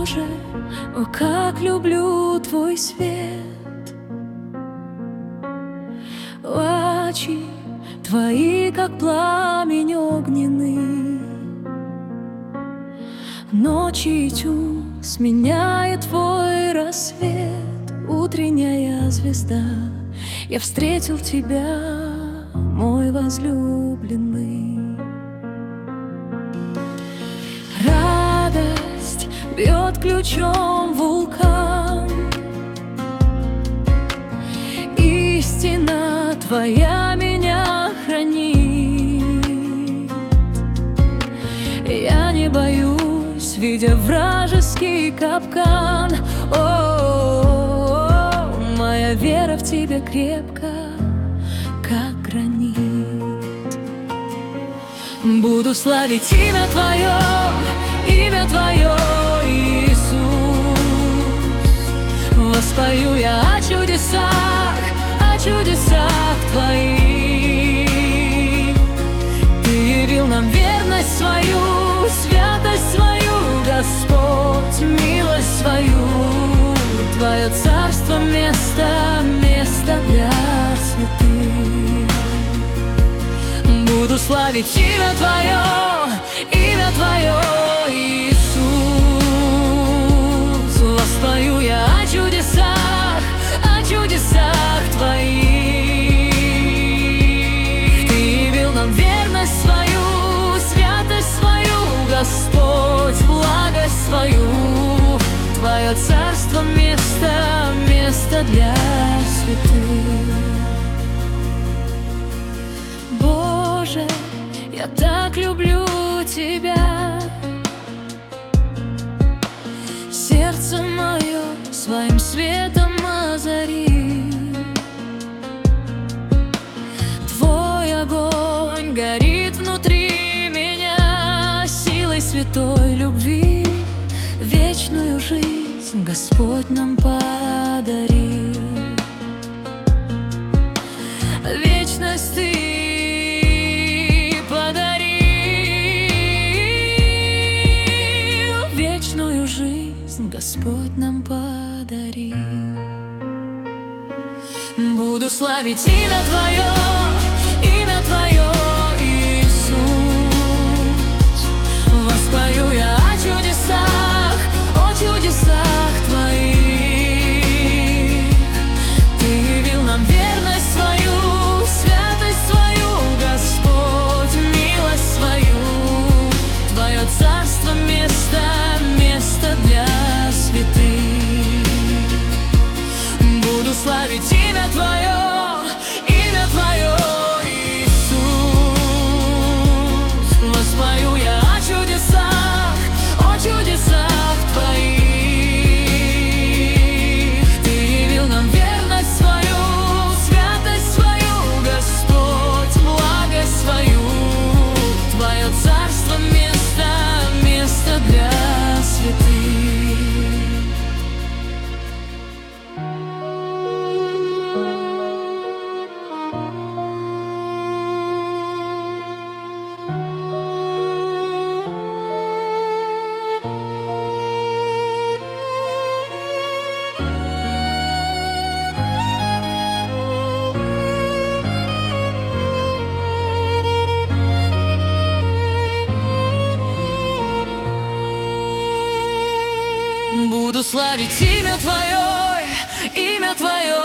Боже, о, как люблю Твой свет. Очи Твои, как пламень огненный, ночи тьму сменяет Твой рассвет. Утренняя звезда, я встретил Тебя, мой возлюбленный. Радость бьет ключом вулкан, истина Твоя меня хранит. Я не боюсь, видя вражеский капкан. О, моя вера в Тебя крепка, как гранит. Буду славить имя Твое, Иисус. Воспою я о чудесах Твоих. Ты явил нам верность свою, святость свою, Господь, милость свою. Твое царство место для святых. Буду славить имя Твое, Иисус. Воспою я о чудесах Твоих. Ты явил нам верность свою, святость свою, Господь, благость свою. Твое царство место для святых. Боже, я так люблю Тебя. Сердце мое своим светом озари. Твой огонь горит внутри меня, силой святой любви. Вечную жизнь Господь нам подарил. Вечность Ты подарил. Вечную жизнь Господь нам подарил. Буду славить имя Твое, Иисус. Воспою я о чудесах Твоих. Ты явил нам верность свою, святость свою, Господь, милость свою. Твое царство место для святых. Буду славить имя Твое, Иисус. Воспою я о чудесах Твоих. Ты явил нам верность свою, святость свою, Господь, благость свою. Твое царство место для святых. Буду славить имя Твое,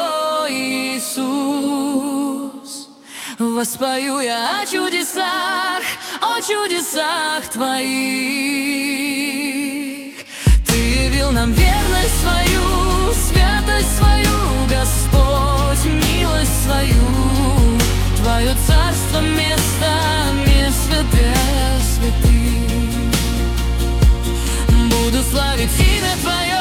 Иисус. Воспою я о чудесах Твоих. Ты явил нам верность свою, святость свою, Господь, милость свою. Твое царство место для святых. Буду славить имя Твое,